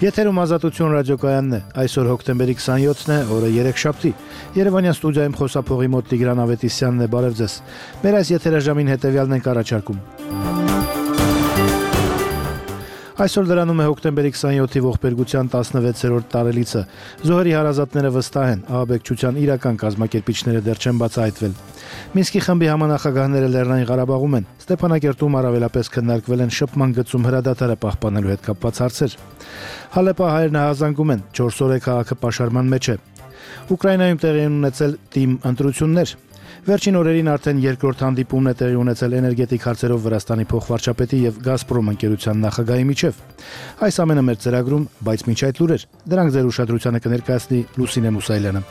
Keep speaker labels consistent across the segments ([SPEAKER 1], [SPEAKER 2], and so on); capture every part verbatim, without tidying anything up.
[SPEAKER 1] Եթերում Ազատություն ռադիոկայանն է, այսօր հոկտեմբերի քսաներկուսն է, օրը երեքշաբթի, Երևանյան ստուդիայում խոսափողի մոտ Տիգրան Ավետիսյանն է, բարև ձեզ, մեր այս եթերաժամին հետևյալն ենք առաջարկում. Այսօր դրանում է հոկտեմբերի քսաներկուսի ողբերգության տասնվեցերորդ տարելիցը, զոհերի հարազատները վստահ են, ահաբեկչության իրական կազմակերպիչները դեռ չեն բացահայտվել. Մինսկի խմբի համանախագահները Լեռնային Ղարաբաղում են, Ստեփանակերտում առավելապես քննարկվել են շփման գծում հրադադարը պահպանելու հետ կապված հարցեր. Հալեպահայերն հազանգում են, չորս օր է քաղաքը պաշարման մեջ է. Ուկրաինայում տեղի են ունեցել թիմ ընտրություններ. Վերջին օրերին արդեն երկրորդ հանդիպումն է տեղի ունեցել էներգետիկ հարցերով Վրաստանի փոխվարչապետի եւ Գազպրոմ ընկերության նախագահի միջև. Այս ամենը մեր ծրագրում, բայց մինչ այդ լուրեր, դրանք ձեր ուշադրությանը կներկայացնի Լուսինե Մուսայելյանը.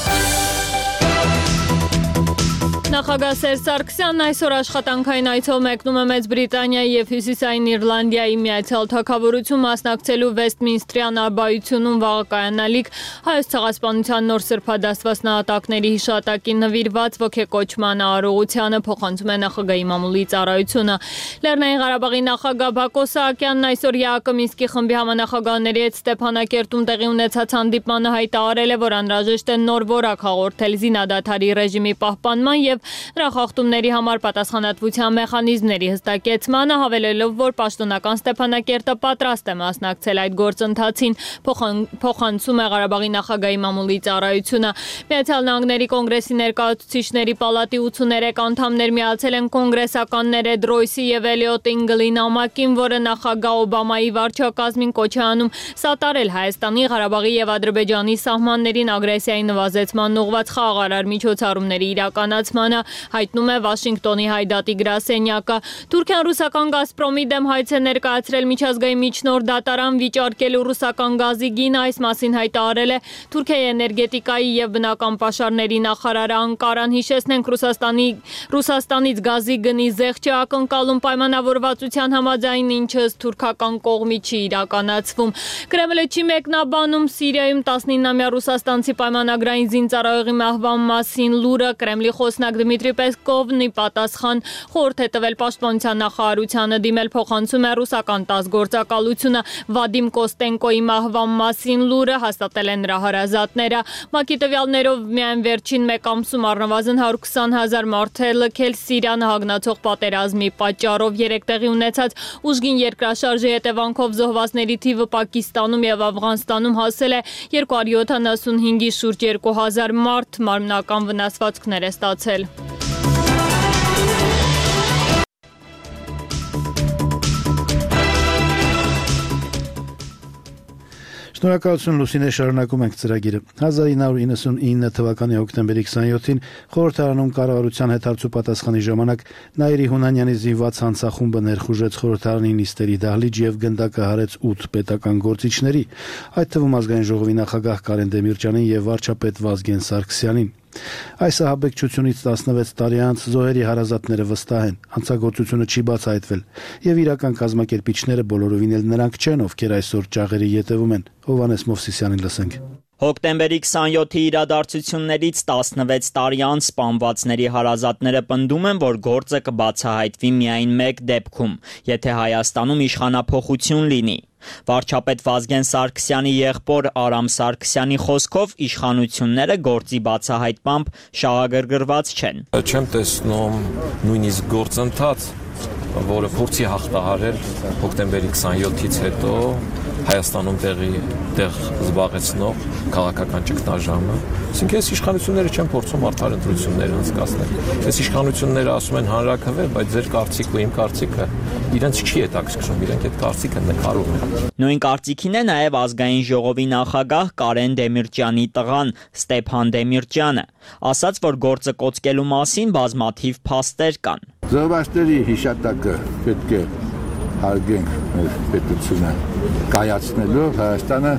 [SPEAKER 2] Նախագահ Սերժ Սարգսյանն այսօր աշխատանքային այցով մեկնում է Մեծ Բրիտանիայի եւ Հյուսիսային Իռլանդիայի Միացյալ Թագավորություն մասնակցելու Վեստմինստրյան արբայությունում վաղը կայանալիք Հայոց ցեղասպանության նոր սրբադասված նահատակների հիշատակին նվիրված ոգեկոչման արարողությանը, փոխանցում է նախագահի մամուլի ծառայությունը. Լեռնային Ղարաբաղի նախագահ Բակո Սահակյանն այսօր ԵԱԿ Մինսկի խմբի համանախագահների հետ Ստեփանակերտում տեղի ունեցած հանդիպմանը հայտարարել է, որ անհրաժեշտ է նոր որակ հաղորդել զինադադարի ռեժիմի պահպանման եւ նրա խախտումների համար պատասխանատվության մեխանիզմների հստակեցմանը, հավելելով, որ պաշտոնական Ստեփանակերտը պատրաստ է մասնակցել այդ գործընթացին, փոխանցում է Ղարաբաղի նախագահի մամուլի ծառայությունը. Միացյալ Նահանգների կոնգրեսի ներկայացուցիչների պալատի ութսուներեք անդամներ միացել են կոնգրեսականներ Էդ Ռոյսի եւ Էլիոտ Ինգլի նամակին, որը նախագահ Օբամայի վարչակազմին կոչ է անում սատարել Հայաստանի, Ղարաբաղի եւ Ադրբեջանի սահմաններին ագրեսիայի նվազեցման ուղղված խաղաղարար միջոցառումների իրականացմանը, հայտնում է Վաշինգտոնի Հայդատի գրասենյակը. Թուրքիան ռուսական Գազպրոմի դեմ հայց է ներկայացրել միջազգային միջնորդ դատարան վիճարկելու ռուսական գազի գինը, այս մասին հայտարարել է Թուրքիայի էներգետիկայի եւ բնական պաշարների նախարարը Անկարան. Հիշեցնենք, Ռուսաստանի Ռուսաստանից գազի գնի զեղչ է ակնկալում պայմանավորվածության համաձայն, ինչը թուրքական կողմի չի իրականացվում. Կրեմլը չի մեկնաբանում Սիրիայում տասնինամյա ռուսաստանցի պայմանագրային զինծառայողի մահվան մասին լուրը. Կրեմլի խոսնակ Դմիտրի Պեսկովն ի պատասխան խորհուրդ է տվել պաշտպանության նախարարությանը դիմել, փոխանցում է ռուսական տաս գործակալությունը. Վադիմ Կոստենկոյի մահվան մասին լուրը հաստատել են նրա հարազատները. ՄԱԿ-ի տվյալներով միայն վերջին մեկ ամսում առնվազն հարյուր քսան հազար մարդ է լքել Սիրիան հագնացող պատերազմի պատճառով. Երեք տեղի ունեցած ուժգին երկրաշարժի հետևանքով զոհվածների թիվը Պակիստանում եւ Աֆղանստանում հասել է երկու հարյուր յոթանասունհինգի շուրջ երկու հազար մարդ, մարմնական վնասվածքներ է ստացել.
[SPEAKER 1] Շնորհակալություն Լուսինե, շարունակում ենք ծրագիրը. հազար ինը հարյուր իննսունինը թվականի հոկտեմբերի քսաներկուսին խորհրդարանում կառավարության հետ հարցուպատասխանի ժամանակ Նաիրի Հունանյանի զինված հանցախումբը ներխուժեց խորհրդարանի նիստերի դահլիճ եւ գնդակը հարեց ութ պետական գործիչների, այդ թվում ազգային ժողովի նախագահ Կարեն Դեմիրճյանին եւ վարչապետ Վազգեն Սարգսյանին. Այս ահաբեկչությունից տասնվեց տարի անց զոհերի հարազատները վստահ են, հանցագործությունը չի բացահայտվել եւ իրական կազմակերպիչները բոլորովին էլ նրանք չեն, ովքեր այսօր ճաղերի ետևում են. Հովհաննես Մովսիսյանին լսենք.
[SPEAKER 3] Հոկտեմբերի քսաներկուսի իրադարձություններից տասնվեց տարի անց սպանվածների հարազատները պնդում են, որ գործը կբացահայտվի միայն մեկ դեպքում, եթե Հայաստանում իշխանափոխություն լինի. Վարչապետ Վազգեն Սարգսյանի եղբոր Արամ Սարգսյանի խոսքով իշխանությունները գործի բացահայտմամբ շահագրգռված չեն.
[SPEAKER 4] Չեմ տեսնում նույնիսկ գործընթաց, որը փորձի հաղթահարել հոկտեմբերի քսաներկուսից հետո Հայաստանում տեղի տեղ զբաղեցնող քաղաքական ճգնաժամը. Այսինքն այս իշխանությունները չեն փորձում արդար ընտրություններ անցկացնել. Այս իշխանությունները ասում են հանրաքվե, բայց ձեր կարծիքը ու իմ կարծիքը իրենց չի հետաքրքրում, իրենք այդ կարծիքը նկարում են.
[SPEAKER 3] Նույն կարծիքին է նաև ազգային ժողովի նախագահ Կարեն Դեմիրճյանի տղան Ստեփան Դեմիրճյանը, ասաց, որ գործը կոծկելու մասին բազմաթիվ փաստեր կան.
[SPEAKER 5] Զոհվածների հիշատակը պետք է հարգենք մեր պետությունը կայացնելով Հայաստանը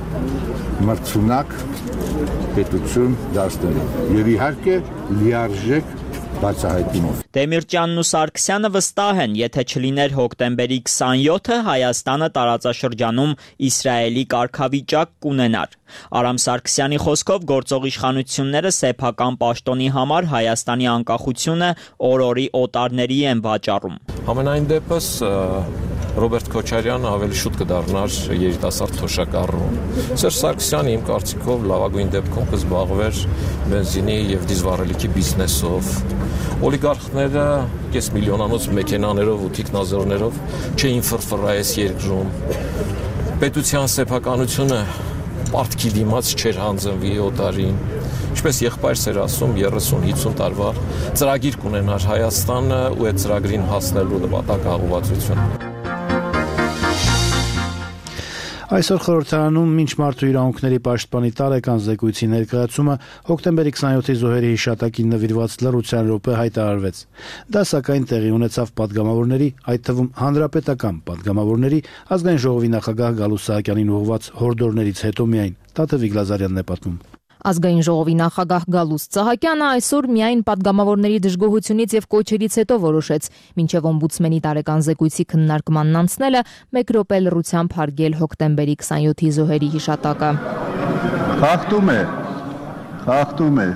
[SPEAKER 5] մրցունակ պետություն դարձնելով եւ իհարկե լիարժեք բացահայտումով.
[SPEAKER 3] Դեմիրճյանն ու Սարգսյանը վստահ են, եթե չլիներ հոկտեմբերի քսաներկուսը, Հայաստանը տարածաշրջանում Իսրայելի կարգավիճակ կունենար. Արամ Սարգսյանի խոսքով գործող իշխանությունները սեփական պաշտոնի համար Հայաստանի անկախությունը օր-օրի օտարների են վաճառում.
[SPEAKER 4] Համենայն դեպս Ռոբերտ Քոչարյանը ավելի շուտ կդառնար երիտասարդ թոշակառու։ Սերժ Սարգսյանը իմ կարծիքով լավագույն դեպքում կզբաղվեր բենզինի եւ դիզվառելիքի բիզնեսով։ Օլիգարխները կես միլիոնանոց մեքենաներով ու թիկնազորներով չէին ֆրֆռայես երկրում։ Պետության սեփականությունը պարտքի դիմաց չէր հանձնվի օտարին։ Ինչպես եղբայրս էր ասում, երեսուն-հիսուն տարվա ծրագիր կունենար Հայաստանը ու այդ ծրագրին հասնելու նպատակահղվածություն։
[SPEAKER 1] Այսօր խորհրդարանում մինչ մարդու իրավունքների պաշտպանի տարեկան զեկույցի ներկայացումը հոկտեմբերի քսաներկուի զոհերի հիշատակին նվիրված լռության րոպե հայտարարվեց։ Դա սակայն տեղի ունեցավ պատգամավորների, այդ թվում հանրապետական պատգամավորների, ազգային ժողովի նախագահ Գալուստ Սահակյանին ուղղված հորդորներից հետո միայն։ Տաթևիկ Լազարյանն է պատմում։
[SPEAKER 6] Ազգային ժողովի նախագահ Գալուստ Սահակյանը այսօր միայն պատգամավորների դժգոհությունից եւ կոչերից հետո որոշեց մինչեւ օմբուդսմենի տարեկան զեկույցի քննարկմանն անցնելը մեկ րոպե լռությամբ հարգել հոկտեմբերի քսաներկուի զոհերի հիշատակը։
[SPEAKER 7] Խախտում է, խախտում է։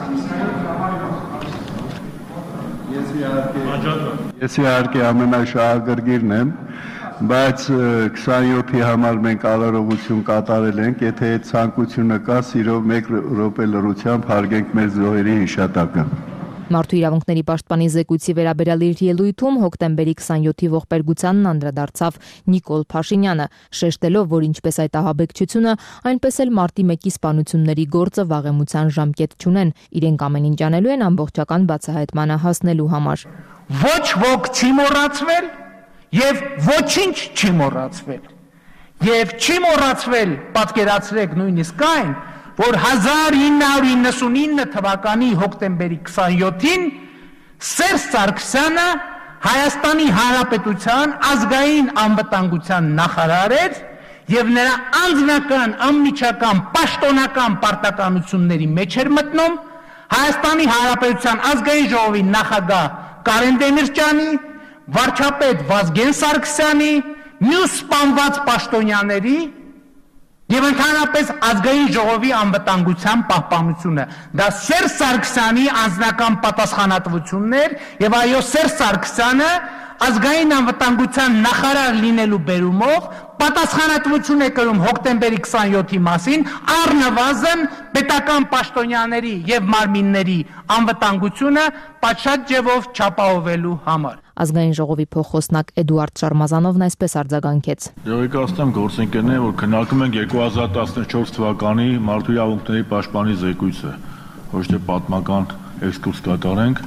[SPEAKER 7] Ես իհարկե ամենաշահագրգիրն եմ, բայց քսաներկուի համար մենք արարողություն կատարել ենք, եթե այդ ցանկությունը կա, սիրով մեկ րոպե լռությամբ հարգենք մեր զոհերի հիշատակը։
[SPEAKER 6] Մարդու իրավունքների պաշտպանի զեկույցի վերաբերյալ իր ելույթում հոկտեմբերի քսաներկուի ողբերգությանն անդրադարձավ Նիկոլ Փաշինյանը, շեշտելով, որ ինչպես այդ ահաբեկչությունը, այնպես էլ մարտի մեկի սպանությունների գործը վաղեմության ժամկետ չունեն, իրենք ամեն ինչ անելու են ամբողջական բացահայտմանը հասնելու համար։
[SPEAKER 8] Ոչ ոք չի մոռացվել եւ ոչինչ չի մոռացվել։ Եվ չի մոռացվել, պատկերացրեք նույնիսկ այն, որ հազար ինը հարյուր իննսունինը թվականի հոկտեմբերի քսաներկուին Սերժ Սարգսյանը Հայաստանի Հանրապետության ազգային անվտանգության նախարար էր եւ նրա անձնական, անմիջական, պաշտոնական պարտականությունների մեջ էր մտնում Հայաստանի Հանրապետության ազգային ժողովի նախագահ Կարեն Դեմիրճյանի, վարչապետ Վազգեն Սարգսյանի, մյուս սպանված պաշտոնյաների եւ ընդհանրապես ազգային ժողովի անվտանգության պահպանությունը։ Դա Սերժ Սարգսյանի անձնական պատասխանատվությունն էր եւ այո Սերժ Սարգսյանը ազգային անվտանգության նախարար լինելու բերումով պատասխանատվություն է կրում հոկտեմբերի քսաներկուի մասին առնվազն պետական պաշտոնյաների եւ մարմինների անվտանգությունը պատշաճ ձևով չապահովելու համար։
[SPEAKER 6] Ազգային ժողովի փոխոսնակ Էդուարդ Շարմազանովն այսպես արձագանքեց։
[SPEAKER 7] Տեղեկացնեմ գործընկերներին, որ քննարկում ենք երկու հազար տասնչորս թվականի մարդու իրավունքների պաշտպանի զեկույցը, ոչ թե պատմական էքսկուրս կատարենք։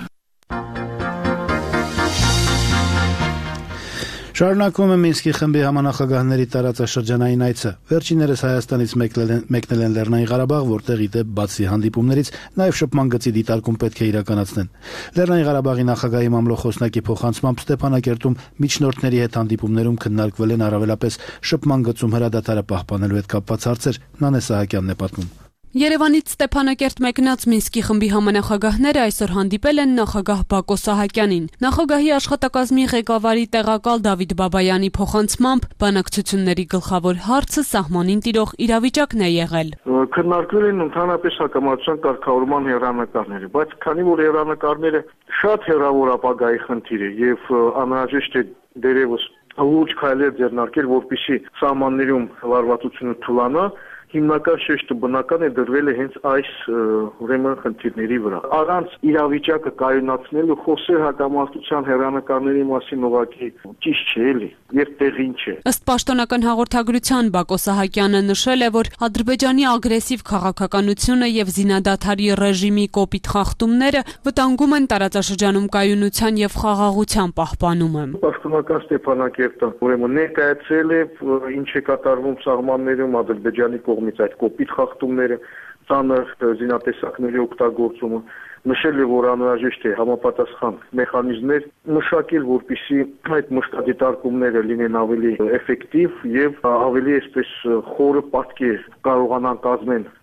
[SPEAKER 1] Շարունակվում է Մինսկի խմբի համանախագահների տարածաշրջանային այցը։ Վերջիններս Հայաստանից մեկնել են Լեռնային Ղարաբաղ, որտեղ ի դեպ բացի հանդիպումներից նաև շփման գծի դիտարկում պետք է իրականացնեն։ Լեռնային Ղարաբաղի նախագահի մամլոխոսնակի փոխանցմամբ Ստեփանակերտում միջնորդների հետ հանդիպումներում քննարկվել են առավելապես շփման գծում հրադադարը պահպանելու հետ կապված հարցեր։ Նանե Սահակյանն է պատմում։
[SPEAKER 9] Երևանից Ստեփանակերտ մեկնած Մինսկի խմբի համանախագահները այսօր հանդիպել են նախագահ Բակո Սահակյանին։ Նախագահի աշխատակազմի ղեկավարի տեղակալ Դավիթ Բաբայանի փոխանցմամբ բանակցությունների գլխավոր հարցը սահմանին տիրող իրավիճակն է եղել։
[SPEAKER 10] Քննարկվել են ընդհանրապես հակամարտության կարգավորման հեռանկարները, բայց քանի որ հեռանկարները շատ հեռավոր ապագայի խնդիր է եւ անհրաժեշտ է դերևս լուրջ քայլեր ձեռնարկել, որպեսզի սահմաններում լարվածությունը թուլանա, հիմնական շեշտը բնական է դրվել է հենց այս ուրեմն խնդիրների վրա։ Առանց իրավիճակը կայունացնելու խոսել հակամարտության հեռանկարների մասին ուղղակի ճիշտ չէ էլի, եւ տեղին չէ։
[SPEAKER 9] Ըստ պաշտոնական հաղորդագրության Բակո Սահակյանը նշել է, որ Ադրբեջանի ագրեսիվ քաղաքականությունը եւ զինադադարի ռեժիմի կոպիտ խախտումները վտանգում են տարածաշրջանում կայունության եւ խաղաղության պահպանումը։
[SPEAKER 10] Պաշտոնական Ստեփանակերտը ուրեմն ներկայացել է ինչ է կատարվում սահմաններում Ադրբեջանի կողմից այդ կոպիտ խախտումները, ծանր զինատեսակների օգտագործումը, նշել է, որ անհրաժեշտ է համապատասխան մեխանիզմներ մշակել, որպեսզի այդ մշտադիտարկումները լինեն ավելի էֆեկտիվ եւ ավելի այսպես խորը պատկեր կարողանան կազմել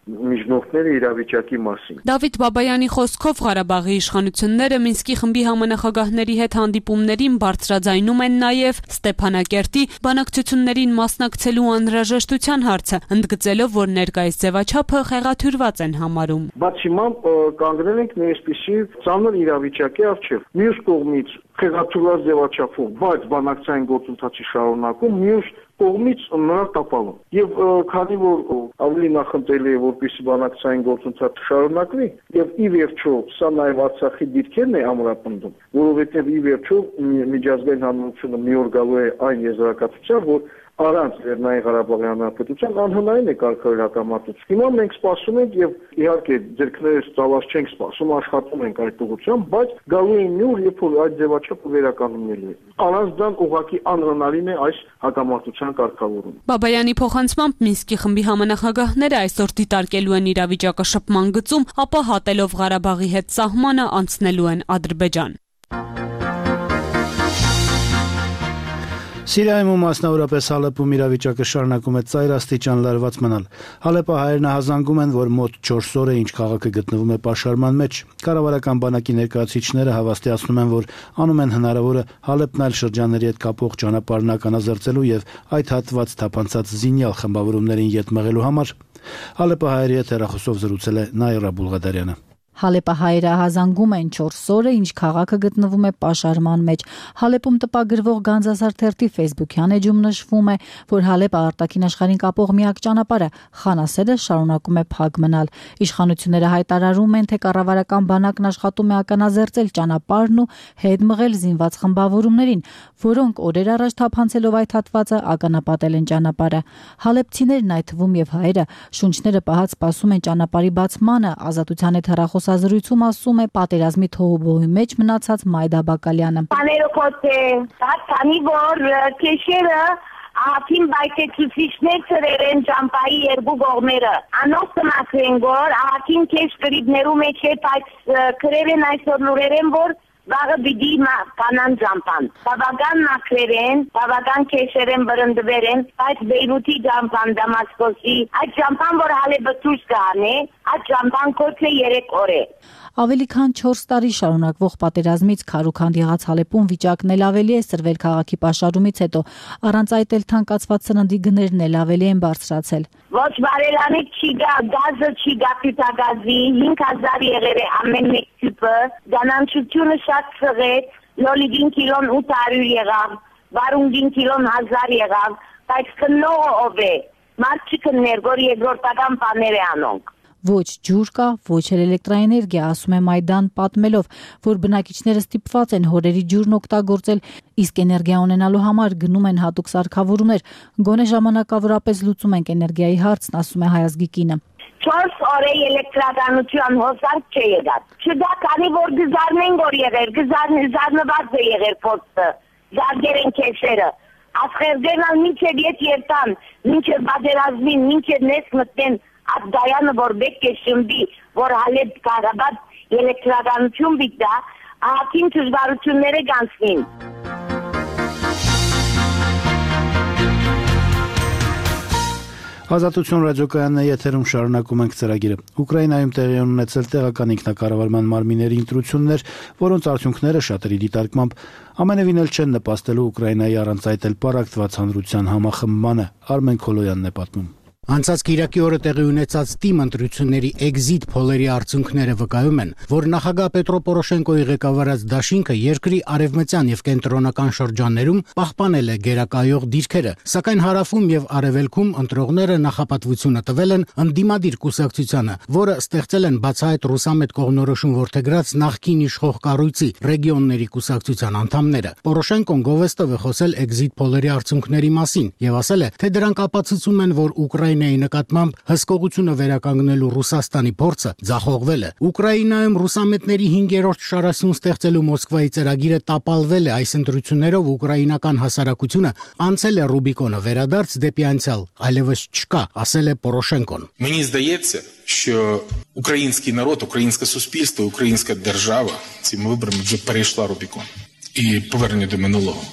[SPEAKER 10] միջնորդները իրավիճակի մասին։
[SPEAKER 9] Դավիթ Բաբայանի խոսքով Ղարաբաղի իշխանությունները Մինսկի խմբի համանախագահների հետ հանդիպումներին բարձրաձայնում են նաև Ստեփանակերտի բանակցություններին մասնակցելու անհրաժեշտության հարցը, ընդգծելով, որ ներկայիս ձևաչափը խեղաթյուրված են համարում։
[SPEAKER 10] Բայց հիմա կանգնել ենք մի այսպիսի ծանր իրավիճակի առջև։ Մյուս կողմից խեղաթյուրված ձևաչափով, բայց բանակցային գործընթացի շարունակում, մյուս կողմից նրա տապալում։ Եվ քանի որ ավելի նախընտրելի է, որպեսզի բանակցային գործընթացը շարունակվի, եւ ի վերջո սա նաեւ Արցախի դիրքերն է ամրապնդում, որովհետեւ ի վերջո միջազգային հանրությունը մի օր գալու է այն եզրակացության, որ առանց Լեռնային Ղարաբաղի Հանրապետության անհնարին է կարգավորել հակամարտություն։ Հիմա մենք սպասում ենք եւ իհարկե ձեռքներս ծավալ չենք սպասում, աշխատում ենք այդ ուղղությամբ, բայց գալու է մի օր, երբ որ այդ ձևաչափը վերականգնվելու է։ Առանց դրան ուղղակի անհնարին է այս հակամարտության կարգավորումը։
[SPEAKER 9] Բաբայանի փոխանցմամբ Մինսկի խմբի համանախագահները այսօր դիտարկելու են իրավիճակը շփման գծում, ապա հատելով Ղարաբաղի հետ սահմանը անցնելու են Ադրբեջան։
[SPEAKER 1] Սիրիայում ու մասնավորապես Հալեպում իրավիճակը շարունակում է ծայրաստիճան լարված մնալ։ Հալեպահայերն հազանգում են, որ մոտ չորս օր է ինչ քաղաքը գտնվում է պաշարման մեջ։ Կառավարական բանակի ներկայացուցիչները հավաստիացնում են, որ անում են հնարավորը Հալեպն այլ շրջանների հետ կապող ճանապարհն ականազերծելու եւ այդ հատված թափանցած զինյալ խմբավորումներին յետ մղելու համար։ Հալեպահայերի հետ հեռախոսով զրուցել է Նաիրա Բուլղադարյանը։
[SPEAKER 11] Հալեպահայերը հազանգում են չորս օրը, ինչ քաղաքը գտնվում է պաշարման մեջ։ Հալեպում տպագրվող Գանձասար թերթի ֆեյսբուքյան էջում նշվում է, որ Հալեպը արտաքին աշխարհին կապող միակ ճանապարհը Խանասերը շարունակում է փակ մնալ։ Իշխանությունները հայտարարում են, թե կառավարական բանակն աշխատում է ականազերծել ճանապարհն ու հետ մղել զինված խմբավորումներին, որոնք օրեր առաջ թափանցելով այդ հատվածը ականապատել են ճանապարհը։ Հալեպցիներն, այդ թվում եւ հայերը, շունչները պահած սպասում են ճանապարհի բացմանը, ազատության հետ հեռախոս Ազրույցում ասում է պատերազմի թողոբոյի մեջ մնացած Մայդա Բակալյանը։
[SPEAKER 12] Աներոկոտ է, քանի որ քեշերը ահագին բայկեցուցիչներ ծրեր են ճամփայի երկու կողմերը։ Անոնց մաքրեն որ ահագին քեշ գրիբներու մեջ է, բայց քրեր են այսօր լուրեր են, որ վաղը բիդի կանան ճամփան։ Բավական մաքրեր են, բավական քեշեր են բրնդվեր են, բայց Բեյրութի ճամփան, Դամասկոսի, այդ ճամփան, որ Հալեպը դուրս կհանի, այդ ճամփան կոչը երեք օր է։
[SPEAKER 11] Ավելի քան չորս տարի շարունակվող պատերազմից քարուքանդ եղած Հալեպում վիճակն էլ ավելի է սրվել քաղաքի պաշարումից հետո, առանց այդ էլ թանկացված սննդի գներն էլ ավելի են բարձրացել։
[SPEAKER 12] Ոչ բարելանի չի գա, գազը չի գա, պիտագազի, հինգ հազար եղեր է ամեն մեկ տիպը, գանանչությունը շատ սղեց, լոլիգին կիլոն ութ հարյուր եղավ, վարունգին կիլոն հազար եղավ, բայց կնողը ով է, մարդ չի կներ, որ երկրորդական բաներ է անոնք։
[SPEAKER 11] Ոչ ջուր կա, ոչ էլ էլեկտրաէներգիա, ասում է Մայդան պատմելով, որ բնակիչները ստիպված են հորերի ջուրն օգտագործել, իսկ էներգիա ունենալու համար գնում են հատուկ սարքավորումներ, գոնե ժամանակավորապես լուծում ենք էներգիայի հարցն, ասում է Հայազգի կինը։
[SPEAKER 12] Չորս օր է էլեկտրականություն հոսանք չէ եղած։ Չդա քանի որ գզարնեն որ եղեր, գզարնված է եղեր փոստը, զարգեր են քեշերը։ Ասխերդերն մինչև ետ երտան, մինչև բادرազմին, մինչև նես մտնեն Ադայանը որ բեք է շմբի, որ Հալեպ Ղարաբաղ էլեկտրականություն բիդա, ահագին դժվարությունները կանցնին։
[SPEAKER 1] Ազատություն ռադիոկայանն է եթերում, շարունակում ենք ծրագիրը։ Ուկրաինայում տեղի են ունեցել տեղական ինքնակառավարման մարմինների ընտրություններ, որոնց արդյունքները շատերի դիտարկմամբ ամենևին էլ չեն նպաստելու Ուկրաինայի առանց այդ էլ պարակտված հանրության համախմբմանը։ Արմեն Քոլոյանն է պատմում։
[SPEAKER 13] Անցած Կիրակի օրը տեղի ունեցած թիմ ընտրությունների էքզիտ փոլերի արդյունքները վկայում են, որ նախագահ Պետրո Պորոշենկոյի ղեկավարած դաշինքը երկրի արևմտյան եւ կենտրոնական շրջաններում պահպանել է գերակայող դիրքերը, սակայն հարավում եւ արևելքում ընտրողները նախապատվությունը տվել են ընդդիմադիր կուսակցությանը, որը ստեղծել են բացահայտ ռուսամետ կողմնորոշում որդեգրած նախկին իշխող կառույցի ռեգիոնների կուսակցության անդամները։ Պորոշենկոն գովեստով է խոսել էքզիտ փոլերի արդյունքների մասին եւ ասել է, թե դրանք ապացուցում են, որ Ուկրաինայի նկատմամբ հսկողությունը վերականգնելու Ռուսաստանի փորձը ձախողվել է։ Ուկրաինայում ռուսամետների հինգերորդ շարասյուն ստեղծելու Մոսկվայի ծրագիրը տապալվել է, այս ընտրություններով ուկրաինական հասարակությունը անցել է Ռուբիկոնը, վերադարձ դեպի անցյալ այլևս չկա, ասել է Պորոշենկոն։
[SPEAKER 14] Мені здається, що український народ, українське суспільство, українська держава цими виборами вже перейшла Рубікон і повернення до минулого.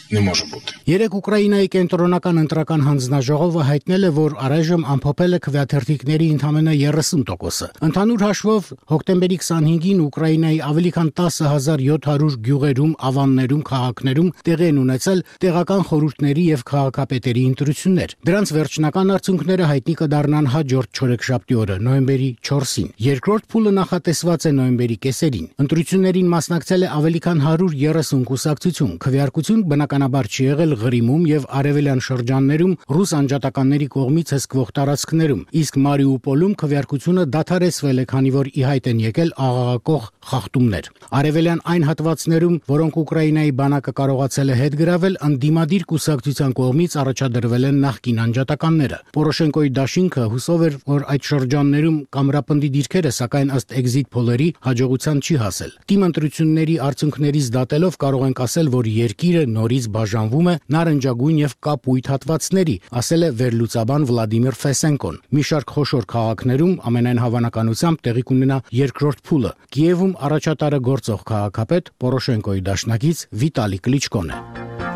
[SPEAKER 14] не може бути.
[SPEAKER 13] Երեք Ուկրաինայի կենտրոնական ընտրական հանձնաժողովը հայտնել է, որ առայժմ ամփոփել է քվեաթերթիկների ընդամենը երեսուն տոկոսը։ Ընդհանուր հաշվով հոկտեմբերի քսանհինգին Ուկրաինայի ավելի քան տասը հազար յոթ հարյուր գյուղերում, ավաններում, քաղաքներում տեղի են ունեցել տեղական խորհուրդների եւ քաղաքապետերի ընտրություններ։ Դրանց վերջնական արդյունքները հայտնի կդառնան հաջորդ չորեքշաբթի օրը, նոյեմբերի չորսին։ Երկրորդ փուլը նախատեսված է նոյեմբերի կեսերին։ Ընտրություններին մասնակցել է ավելի քան հարյուր երեսուն կուսակցություն։ Քվեարկություն բնականաբար չի եղել Ղրիմում եւ արևելյան շրջաններում ռուս անջատականների կողմից հսկվող տարածքներում, իսկ Մարիուպոլում քվեարկությունը դադարեցվել է, քանի որ ի հայտ են եկել աղաղակող խախտումներ։ Արևելյան այն հատվածներում, որոնք Ուկրաինայի բանակը կարողացել է հետ գրավել, ընդդիմադիր կուսակցության կողմից առաջադրվել են նախկին անջատականները։ Պորոշենկոյի դաշինքը հուսով էր, որ այդ շրջաններում կամրապնդի դիրքերը, սակայն ըստ էքզիտ փոլերի հաջողության չի հասել։ Թիմ ընտրությունների արդյունքներից դատելով կարող ենք ասել, որ երկիրը նորից բաժանվում է նարնջագույն եւ կապույտ հատվածների, ասել է վերլուծաբան Վլադիմիր Ֆեսենկոն։ Մի շարք խոշոր քաղաքներում ամենայն հավանականությամբ տեղի կունենա երկրորդ փուլը։ Կիևում առաջատարը գործող քաղաքապետ Պորոշենկոյի դաշնակից Վիտալի Կլիչկոն է։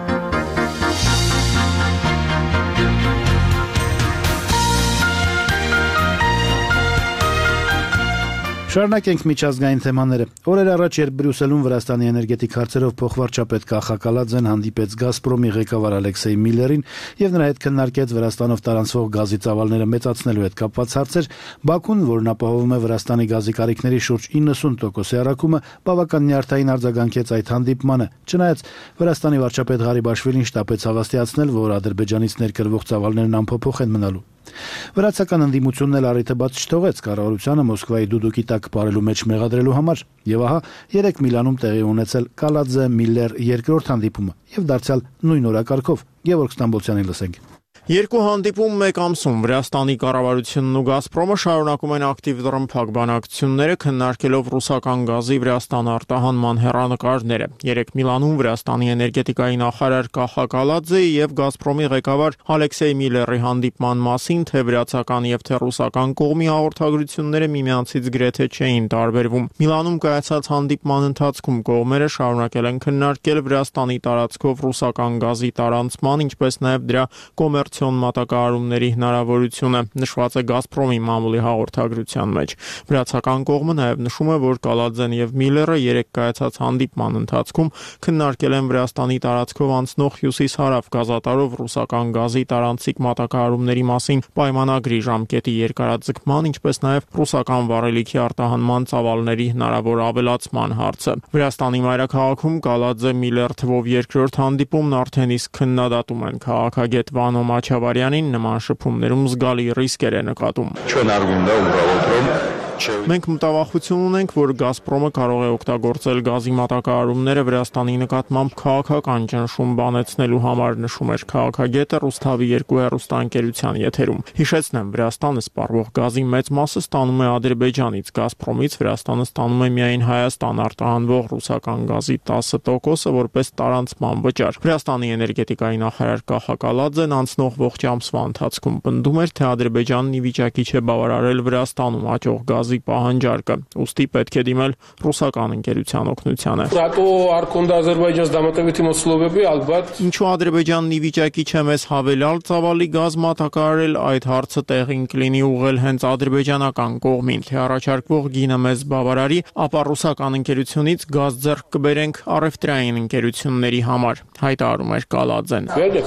[SPEAKER 1] Շարունակենք միջազգային թեմաները։ Օրեր առաջ, երբ Բրյուսելում Վրաստանի էներգետիկ հարցերով փոխվարչապետ Կախա Կալաձեն հանդիպեց Գազպրոմի ղեկավար Ալեքսեյ Միլերին եւ նրա հետ քննարկեց Վրաստանով տարանցվող գազի ծավալները մեծացնելու հետ կապված հարցեր, Բաքուն, որն ապահովում է Վրաստանի գազի կարիքների շուրջ իննսուն տոկոսի առաքումը, բավական նյարդային արձագանքեց այդ հանդիպմանը։ Չնայած Վրաստանի վարչապետ Ղարիբաշվիլին շտապեց հավաստիացնել, որ Ադրբեջանից ներկրվող ծավալներն անփոփոխ են մնալու։ Վրացական ընդդիմությունն էլ առիթը բաց չթողեց կառավարությանը Մոսկվայի դուդուկի տակ բարելու մեջ մեղադրելու համար, եւ ահա երեք Միլանում տեղի ունեցել Կալաձե-Միլլեր երկրորդ հանդիպումը եւ դարձյալ նույն օրակարգով։ Գևորգ Ստամբոլցյանի լսենք։
[SPEAKER 15] Երկու հանդիպում մեկ ամսում Վրաստանի կառավարությունն ու Գազպրոմը շարունակում են ակտիվ դռնփակ բանակցությունները, քննարկելով ռուսական գազի Վրաստան արտահանման հեռանկարները։ Երեք Միլանում Վրաստանի էներգետիկայի նախարար Կախա Կալաձեի եւ Գազպրոմի ղեկավար Ալեքսեյ Միլլերի հանդիպման մասին թե վրացական եւ թե ռուսական կողմի հաղորդագրությունները միմյանցից գրեթե չէին տարբերվում։ Միլանում կայացած հանդիպման ընթացքում կողմերը շարունակել են քննարկել Վրաստանի տարածքով ռուսական գազի տարանցման, ինչպես նաեւ դրա կոմեր մատակարարումների հնարավորությունը, նշված է Գազպրոմի մամուլի հաղորդագրության մեջ։ Վրացական կողմը նաև նշում է, որ Կալաձեն եւ Միլլերը երեք կայացած հանդիպման ընթացքում քննարկել են Վրաստանի տարածքով անցնող հյուսիս-հարավ գազատարով ռուսական գազի տարանցիկ մատակարարումների մասին պայմանագրի ժամկետի երկարաձգման, ինչպես նաև ռուսական վառելիքի արտահանման ծավալների հնարավոր ավելացման հարցը։ Վրաստանի մայրաքաղաքում Կալաձե-Միլլեր թվով երկրորդ հանդիպումն արդեն իսկ քննադատում են քաղաքագետ Վանո Մաչավարյանին, նման շփումներում զգալի ռիսկեր է նկատում։ Մենք մտավախություն ունենք, որ Գազպրոմը կարող է օգտագործել գազի մատակարարումները Վրաստանի նկատմամբ քաղաքական ճնշում բանեցնելու համար, նշում էր քաղաքագետը Ռուսթավի երկու հեռուստաընկերության եթերում։ Հիշեցնեմ, Վրաստանը սպառվող գազի մեծ մասը ստանում է Ադրբեջանից, Գազպրոմից Վրաստանը ստանում է միայն Հայաստան արտահանվող ռուսական գազի տասը տոկոսը որպես տարանցման վճար։ Վրաստանի էներգետիկայի նախարար Կախա Կալաձեն անցնող ողջ ամսվա ընթացքում պնդում էր, թե Ադրբեջանն ի վիճակի չէ բավարարել Վրաստանում աճող գազի պահանջարկը, ուստի պետք է դիմել ռուսական ընկերության օգնությանը։ Ինչու Ադրբեջանն ի վիճակի չէ մեզ հավելյալ ծավալի գազ մատակարարել, այդ հարցը տեղին կլինի ուղղել հենց ադրբեջանական կողմին, թե առաջարկվող գինը մեզ բավարարի, ապա ռուսական ընկերությունից գազ ձեռք կբերենք առևտրային ընկերությունների համար, հայտարարում էր Կալաձեն։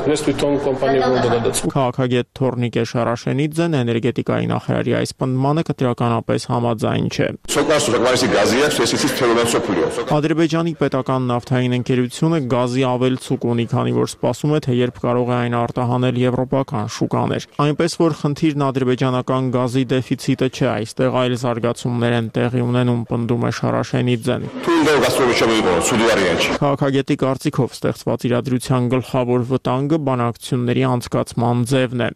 [SPEAKER 15] Քաղաքագետ Թորնիկե Շարաշենիձեն էներգետիկայի նախարարի այս պնդմանը կտրականապես համաձայն չէ։ Ադրբեջանի պետական նավթային ընկերությունը գազի ավելցուկ ունի, քանի որ սպասում է, թե երբ կարող է այն արտահանել եվրոպական շուկաներ։ Այնպես որ խնդիրն ադրբեջանական գազի դեֆիցիտը չէ, այստեղ այլ զարգացումներ են տեղի ունենում, պնդում է Շարաշենիձեն։ Քաղաքագետի կարծիքով ստեղծված իրադրության գլխավոր վտանգը բանակցությունների անցկացման ձևն է։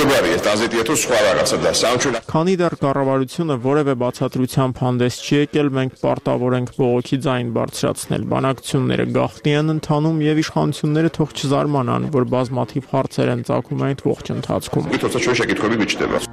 [SPEAKER 15] Քանի դեռ կառավարությունը որևէ բացատրությամբ հանդես չի եկել, մենք պարտավոր ենք բողոքի ձայն բարձրացնել։ Բանակցությունները գաղտնի են ընթանում եւ իշխանությունները թող չզարմանան, որ բազմաթիվ հարցեր են ծագում այդ ողջ ընթացքում։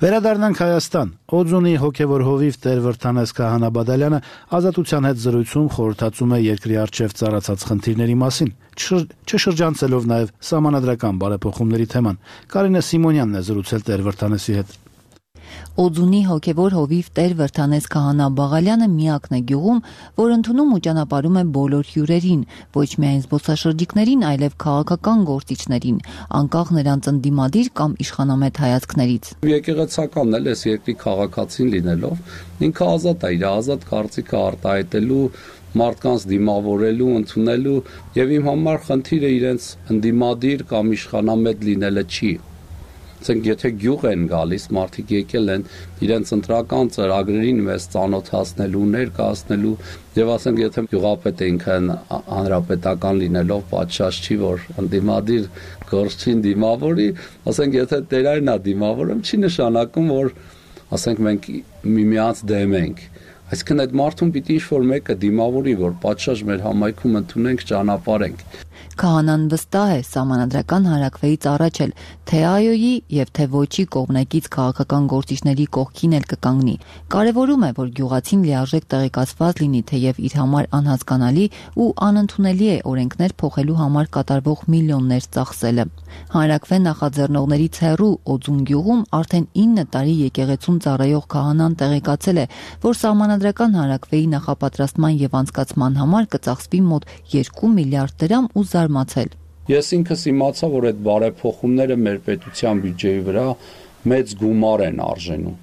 [SPEAKER 1] Վերադառնանք Հայաստան։ Օձունի հոգևոր հովիվ Տեր Վրդանես Քահանա Բադալյանը ազատության հետ զրույցում խորհրդածում է երկրի առջև ծառացած խնդիրների մասին, չշրջանցելով նաև սահմանադրական բարեփոխումների թեման։ Կարինե Սիմոնյանն է զրուցել Տեր Վրդանեսի հետ։
[SPEAKER 6] Օձունի հոգևոր հովիվ Տեր Վրդանես Քահանա Բաղալյանը միակն է գյուղում, որ ընդունում ու ճանապարհում է բոլոր հյուրերին, ոչ միայն զբոսաշրջիկներին, այլև քաղաքական գործիչներին, անկախ նրանց ընդդիմադիր կամ իշխանամետ հայացքներից։
[SPEAKER 16] Եկեղեցականն էլ էս երկրի քաղաքացին լինելով, ինքը ազատ է իր ազատ կարծիքը արտահայտելու, մարդկանց դիմավորելու, ընդունելու, եւ իմ համար խնդիրը իրենց ընդդիմադիր կամ իշխանամետ լինելը չի։ Ասենք եթե գյուղ են գալիս, մարդիկ եկել են իրենց ընտրական ծրագրերին մեզ ծանոթացնելու, ներկայացնելու եւ ասենք եթե գյուղապետը ինքն հանրապետական լինելով պատշաճ չի որ ընդդիմադիր գործին դիմավորի, ասենք եթե Տերայնա դիմավորում չի նշանակում որ ասենք մենք միմյանց դեմ ենք։ Այսինքն այդ մարդուն պիտի ինչ-որ մեկը դիմավորի, որ պատշաճ մեր համայնքում ընդունենք, ճանապարհենք։
[SPEAKER 6] Քահանան վստահ է սահմանադրական հանրաքվեից առաջ էլ թե այոյի եւ թե ոչի կողմնակից քաղաքական գործիչների կողքին էլ կկանգնի։ Կարևորում է, որ գյուղացին լիարժեք տեղեկացված լինի, թեև իր համար անհասկանալի ու անընդունելի է օրենքներ փոխելու համար կատարվող միլիոններ ծախսելը։ Հանրաքվե նախաձեռնողներից հեռու Օձուն գյուղում արդեն ինը տարի եկեղեցուն ծառայող քահանան տեղեկացել է, որ սահմանադրական հանրաքվեի նախապատրաստման եւ անցկացման համար կծախսվի մոտ երկու միլիարդ դրամ ու զարմացել։
[SPEAKER 16] Ես ինքս իմացա, որ այդ բարեփոխումները մեր պետության բյուջեի վրա մեծ գումար են արժենում։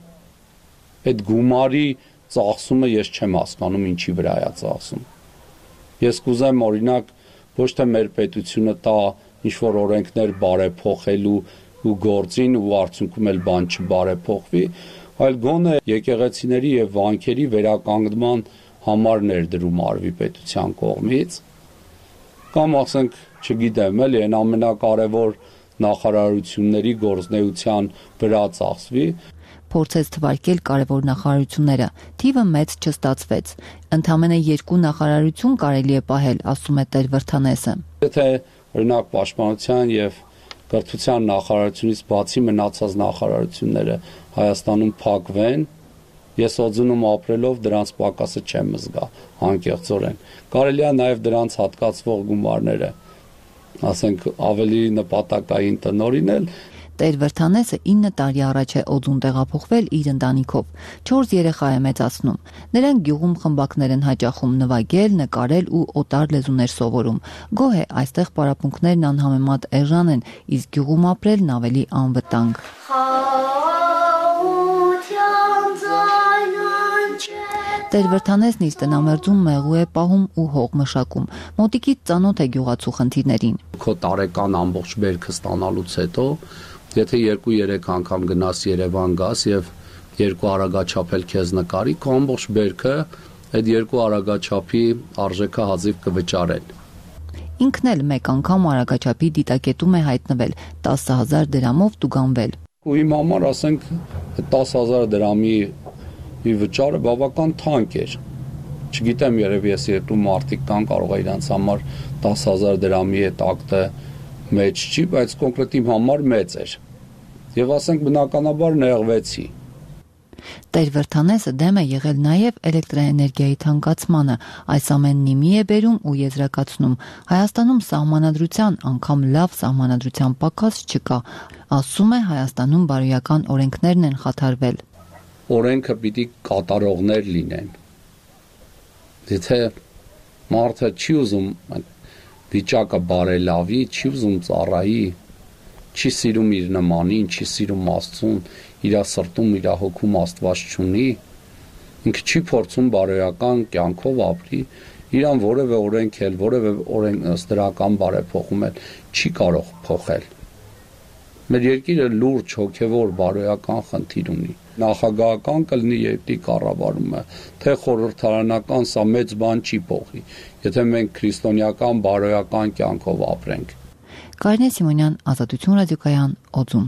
[SPEAKER 16] Այդ գումարի ծախսումը ես չեմ հասկանում ինչի վրա է ծախսում։ Ես կուզեմ օրինակ ոչ թե մեր պետությունը տա ինչ-որ օրենքներ բարեփոխելու ու գործին ու արդյունքում էլ բան չբարեփոխվի, այլ գոնե եկեղեցիների եւ վանքերի վերականգնման համար ներդրում արվի պետության կողմից։ Կամ ասենք, չգիտեմ, էլի այն ամենակարևոր նախարարությունների գործնեության վրա ծախսվի։
[SPEAKER 6] Փորձեց թվարկել կարևոր նախարարությունները, թիվը մեծ չստացվեց։ Ընդամենը երկու նախարարություն կարելի է պահել, ասում է Տեր Վրդանեսը։
[SPEAKER 16] Եթե օրինակ պաշտպանության եւ կրթության նախարարությունից բացի մնացած նախարարությունները Հայաստանում փակվեն, ես Օձունում ապրելով դրանց պակասը չեմ զգա, անկեղծորեն։ Կարելի է նաև դրանց հատկացվող գումարները, ասենք, ավելի նպատակային տնօրինել։
[SPEAKER 6] Տեր Վրդանեսը ինը տարի առաջ է Օձուն տեղափոխվել իր ընտանիքով։ չորս երեխա է մեծացնում։ Նրանք գյուղում խմբակներ են հաճախում նվագել, նկարել ու օտար լեզուներ սովորում։ Գոհ է այստեղ պարապմունքներն անհամեմատ էժան են, իսկ գյուղում ապրելն ավելի անվտանգ։ Տեր Վրդանեսն իր տնամերձում մեղու է պահում ու հող մշակում։ Մոտիկից ծանոթ է գյուղացու խնդիրներին։
[SPEAKER 16] Քո տարեկան ամբողջ բերքը ստանալուց հետո, եթե երկու-երեք անգամ գնաս Երևան գաս եւ երկու արագաչափ էլ քեզ նկարի, քո ամբողջ բերքը այդ երկու արագաչափի արժեքը հազիվ կվճարեն։
[SPEAKER 6] Ինքն էլ մեկ անգամ արագաչափի դիտակետում է հայտնվել տասը հազար դրամով տուգանվել։
[SPEAKER 16] Ու իմ համար ասենք տասը հազար դրամի ի վճարը բավական թանկ էր։ Չգիտեմ, երևի ես երկու մարդիկ կան, կարող է իրանց համար տասը հազար դրամի այդ ակտը մեծ չի, բայց կոնկրետ իմ համար մեծ էր։ Եվ ասենք բնականաբար նեղվեցի։
[SPEAKER 6] Տեր Վրդանեսը դեմ է եղել նաև էլեկտրաէներգիայի թանկացմանը, այս ամենն իմի է բերում ու եզրակացնում։ Հայաստանում սահմանադրության, անգամ լավ սահմանադրության պակաս չկա, ասում է Հայաստանում բարոյական օրենքներն են խաթարվել։
[SPEAKER 16] Օրենքը պիտի կատարողներ լինեն։ Եթե մարդը չի ուզում վիճակը բարելավի, չի ուզում ծառայի, չի սիրում իր նմանին, չի սիրում Աստծուն, իր սրտում, իր հոգում Աստված չունի, ինքը չի փորձում բարոյական կյանքով ապրի, իրան որևէ օրենք էլ, որևէ օրենք ըստրական բարեփոխում էլ չի կարող փոխել։ Մեր երկիրը լուրջ հոգևոր բարոյական խնդիր ունի։ Նախագահական կլինի երկրի կառավարումը, թե խորհրդարանական, սա մեծ բան չի փոխի, եթե մենք քրիստոնեական բարոյական կյանքով ապրենք։
[SPEAKER 6] Կարինե Սիմոնյան, Ազատություն ռադիոկայան, Օձուն։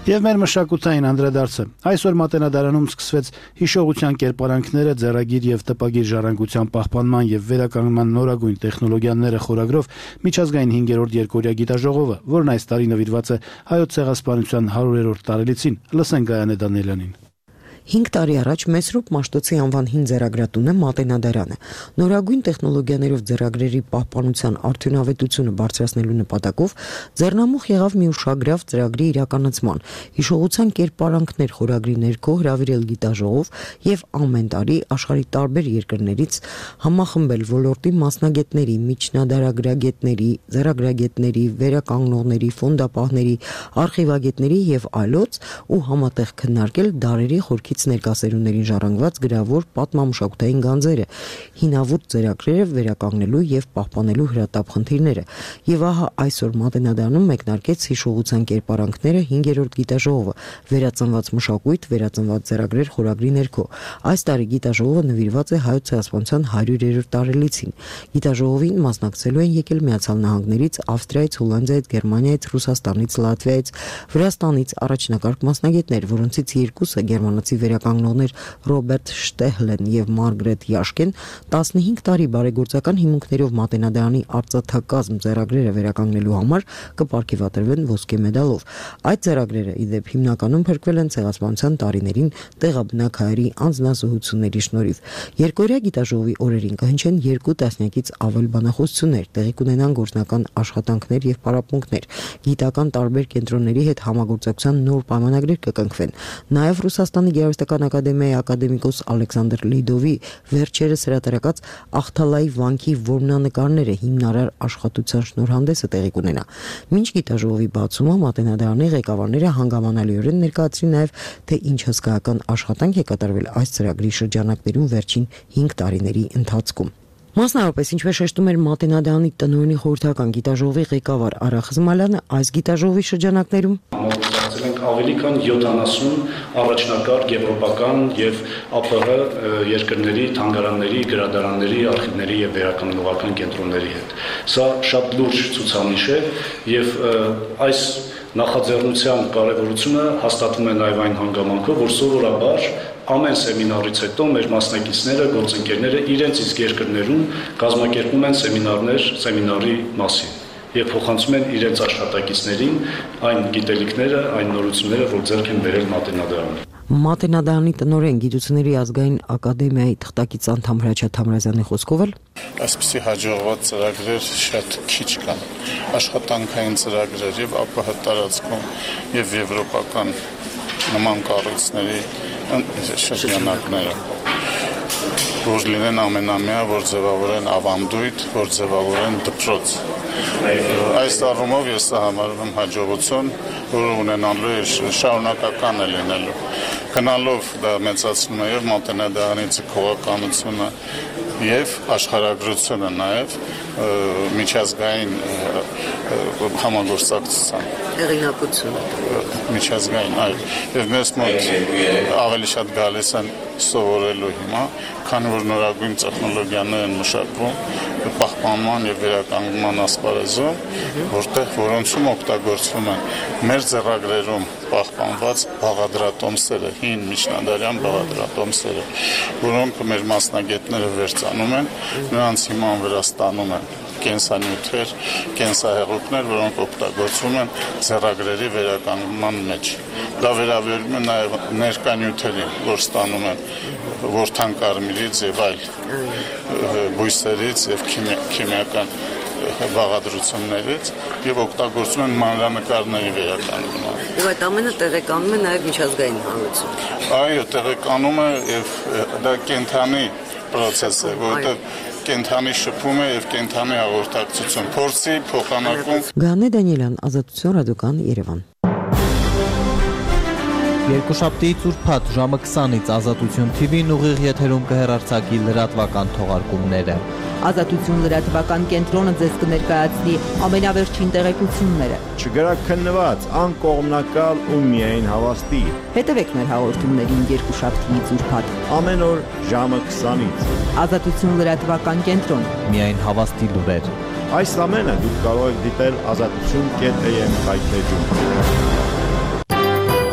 [SPEAKER 1] Եվ մեր մշակութային անդրադարձը։ Այսօր Մատենադարանում սկսվեց հիշողության կերպարանքները, ձեռագիր եւ տպագիր ժառանգության պահպանման եւ վերականգնման նորագույն տեխնոլոգիաները խորագրով միջազգային հինգերորդ երկօրյա գիտաժողովը, որն այս տարի նվիրված է հայոց ցեղասպանության հարյուրերորդ տարելիցին։ Լսենք Գայանե Դանիելյանին։
[SPEAKER 17] հինգ տարի առաջ Մեսրոպ Մաշտոցի անվան հին ձեռագրատունը Մատենադարանը նորագույն տեխնոլոգիաներով ձեռագրերի պահպանության արդյունավետությունը բարձրացնելու նպատակով ձեռնամուխ եղավ մի ուշագրավ ծրագրի իրականացման, հիշողության կերպարանքներ խորագրի ներքո հրավիրել գիտաժողով եւ ամեն տարի աշխարհի տարբեր երկրներից համախմբել ոլորտի մասնագետների, միջնադարագրագետների, ձեռագրագետների, վերականգնողների, ֆոնդապահների, արխիվագետների եւ այլոց ու համատեղ քննարկել դարերի խորքի ներկասերուներին ժառանգված գրավոր պատմամշակութային գանձերը, հինավուրց ձեռագրերը վերականգնելու եւ պահպանելու հրատապ խնդիրները։ Եվ ահա այսօր Մատենադարանում մեկնարկեց հիշողության կերպարանքները հինգերորդ գիտաժողովը, վերածնված մշակույթ, վերածնված ձեռագրեր խորագրի ներքո։ Այս տարի գիտաժողովը նվիրված է հայոց ցեղասպանության հարյուրերորդ տարելիցին։ Գիտաժողովին մասնակցելու են եկել Միացյալ Նահանգներից, Ավստրիայից, Հոլանդիայից, Գերմանիայից, Ռուսաստանից, Լատվիայից, Վրաստանից առաջնակարգ մասնագետներ, որոնցից երկուսը գերմանացի վերականգնողներ Ռոբերտ Շտեհլեն եւ Մարգրետ Յաշկեն տասնհինգ տարի բարեգործական հիմունքներով Մատենադարանի արծաթակազմ ձեռագրերը վերականգնելու համար կպարգևատրվեն ոսկե մեդալով։ Այդ ձեռագրերը ի դեպ հիմնականում փրկվել են ցեղասպանության տարիներին տեղաբնակայերի անձնազոհությունների շնորհիվ։ Երկօրյա գիտաժողովի օրերին կհնչեն երկու տասնյակից ավել բանախոսություններ, տեղի կունենան գործնական աշխատանքներ եւ պարապմունքներ, գիտական տարբեր կենտրոնների հետ համագործակցության նոր պայմանագրեր կկնքվեն։ Նաեւ Ռուսաստանի Գեղարվեստական ակադեմիայի ակադեմիկոս Ալեքսանդր Լիդովի վերջերս հրատարակած Ախթալայի վանքի որմնանկարները հիմնարար աշխատության շնորհանդեսը տեղի կունենա։ Մինչ գիտաժողովի բացումը Մատենադարանի ղեկավարները հանգամանալիորեն ներկայացրին նաև թե ինչ հսկայական աշխատանք է կատարվել այս ծրագրի շրջանակներում վերջին հինգ տարիների ընթացքում։ Մասնավորապես, ինչպես շեշտում էր Մատենադարանի տնօրենի խորհրդական գիտաժողովի ղեկավար Արա Խզմալյանը, այս գիտաժողովի շրջանակներում
[SPEAKER 18] համագործակցել ենք ավելի քան յոթանասուն առաջնակարգ եվրոպական եւ ԱՊՀ երկրների, թանգարանների, գրադարանների, արխիվների եւ վերականգնողական կենտրոնների հետ։ Սա շատ լուրջ ցուցանիշ է եւ այս նախաձեռնության կարևորությունը հաստատվում է նաեւ այն հանգամանքով, որ սովորաբար ամեն սեմինարից հետո մեր մասնակիցները, գործընկերները իրենց իսկ երկրներում կազմակերպում են սեմինարներ սեմինարի մասին եւ փոխանցում են իրենց աշխատակիցներին այն գիտելիքները, այն նորությունները, որ ձեռք են բերել Մատենադարանը։
[SPEAKER 17] Մատենադարանի տնօրեն Գիտությունների ազգային ակադեմիայի թղթակից անդամ Հրաչյա Թամրազյանի խոսքով էլ
[SPEAKER 19] այսպիսի հաջողված ծրագրեր շատ քիչ կան։ Աշխատանքային ծրագրեր եւ ԱՊՀ տարածքում եւ եվրոպական նման կառույցների շրջանակները, որ լինեն ամենամյա, որ ձևավորեն ավանդույթ, որ ձևավորեն դպրոց։ Այս առումով ես սա համարում եմ հաջողություն, որը ունենալու է շարունակական է լինելու։ Գնալով դա մեծացնում է եւ Մատենադարանի ձգողականությունը եւ աշխարհագրությունը նաեւ միջազգային համագործակցության
[SPEAKER 17] հեղինակությունը
[SPEAKER 19] միջազգային այլ եւ մեզ մոտ ավելի շատ գալիս են սովորելու հիմա, քանի որ նորագույն տեխնոլոգիաներ են մշակվում պահպանման եւ վերականգնման ասպարեզում, որտեղ որոնցում օգտագործվում են մեր ձեռագրերում պահպանված բաղադրատոմսերը, հին միջնադարյան բաղադրատոմսերը, որոնք մեր մասնագետները վերցանում են, նրանց հիման վրա ստանում են կենսանյութեր, կենսահեղուկներ, որոնք օգտագործվում են ձեռագրերի վերականգնման մեջ։ Դա վերաբերում է նաև ներկանյութերին, որ ստանում են որդան կարմիրից եւ այլ բույսերից եւ քիմիական բաղադրություններից եւ օգտագործում են մանրանկարների վերականգնման։
[SPEAKER 17] Եվ այդ ամենը տեղեկանում է նաև միջազգային հանրություն։
[SPEAKER 19] Այո, տեղեկանում է եւ դա կենթանի process է, որտեղ կենթանի շփում է եւ կենթանի հաղորդակցություն, փորձի փոխանակում։
[SPEAKER 17] Գայանե Դանիելյան, Ազատություն ռադիոկան, Երևան։
[SPEAKER 20] Երկուշաբթիից ուրբաթ ժամը քսանից Ազատություն Թի Վին ուղիղ եթերում կհեռարձակի լրատվական թողարկումները։
[SPEAKER 6] Ազատություն լրատվական կենտրոնը ձեզ կներկայացնի ամենավերջին տեղեկությունները։
[SPEAKER 21] Չգրաքննված, անկողմնակալ ու միայն հավաստի։
[SPEAKER 6] Հետևեք մեր հաղորդումներին երկուշաբթիից ուրբաթ
[SPEAKER 21] ամեն օր ժամը քսանից։
[SPEAKER 6] Ազատություն լրատվական կենտրոն։
[SPEAKER 20] Միայն հավաստի լուրեր։
[SPEAKER 21] Այս ամենը դուք կարող եք դիտել ազատություն կետ էյ էմ հայտնեջում։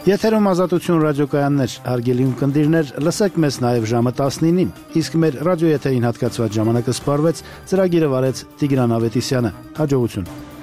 [SPEAKER 1] Եթերում Ազատություն ռադիոկայաններ, հարգելի ունկնդիրներ, լսեք մեզ նաև ժամը տասնինին, իսկ մեր ռադիոեթերին հատկացված ժամանակը սպառվեց, ծրագիրը վարեց Տիգրան Ավետիսյանը։ Հաջողություն։